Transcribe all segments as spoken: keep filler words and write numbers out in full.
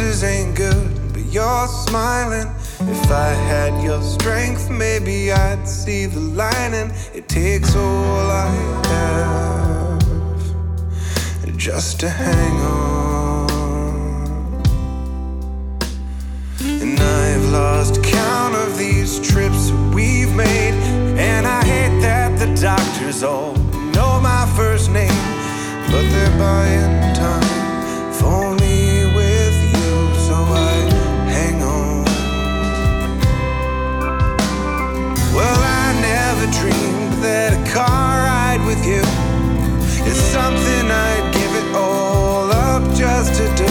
promises ain't good, but you're smiling. If I had your strength, maybe I'd see the lining. It takes all I have just to hang on. And I've lost count of these trips we've made, and I hate that the doctors all know my first name, but they're buying time for me with you, so I hang on. Well, I never dreamed that a car ride with you is something I'd give it all up just to do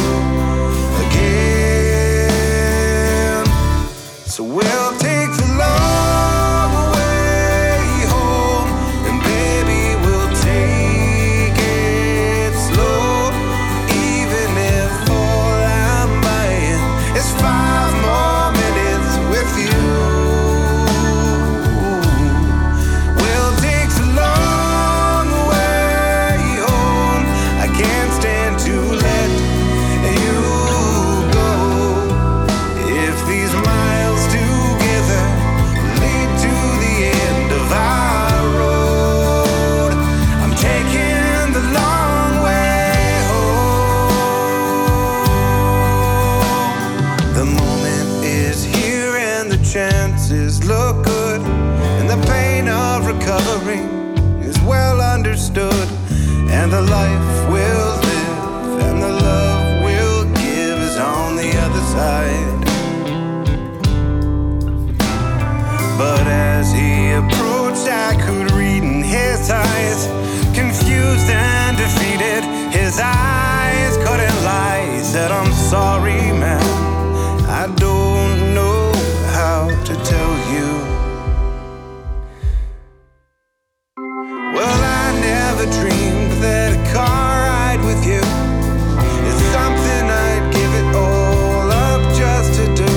again. So we'll take the long way home, and baby, we'll take it slow, even if all I'm buying is five more minutes with you. We'll take the long way home. I can't stand to let you go. If these miles together lead to the end of our road, I'm taking the long way home. The moment is here and the chances look good, and the pain of recovery is well understood, and the life we'll live and the love we'll give is on the other side. But as he approached, I could read in his eyes, confused and defeated. His eyes couldn't lie. He said, I'm sorry, man, I don't know how to tell you. Well, I never dreamed that a car ride with you is something I'd give it all up just to do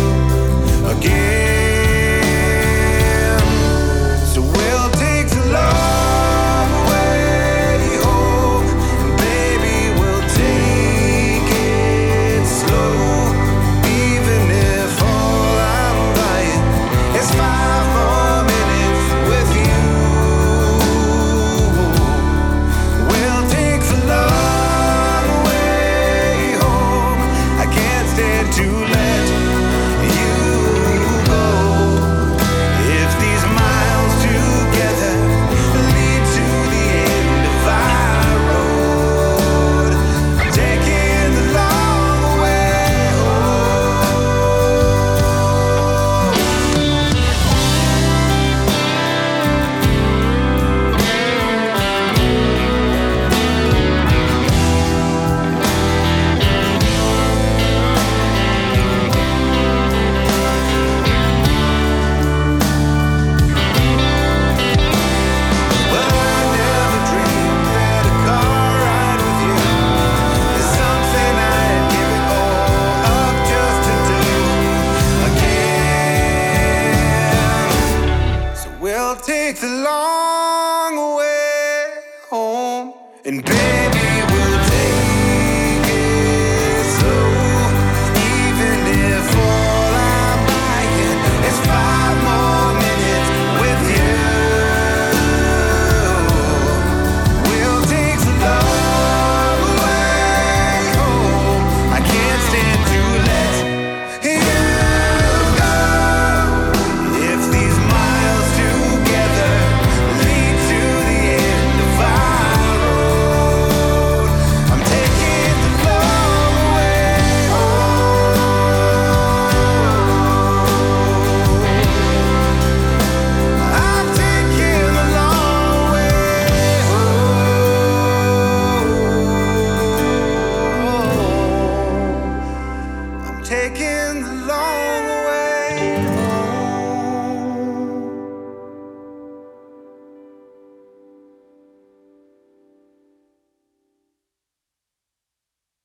again. So we'll take the long way home, and baby, we'll take it slow, even if all I'm buying is five more minutes with you. We'll take the long way home. I can't stand to let you go. If these miles together lead to the end of our road, I'm taking the long way home. Well, I never dreamed that a car ride with you is something I'd give it all up just to do again. So we'll take the long way home, and baby,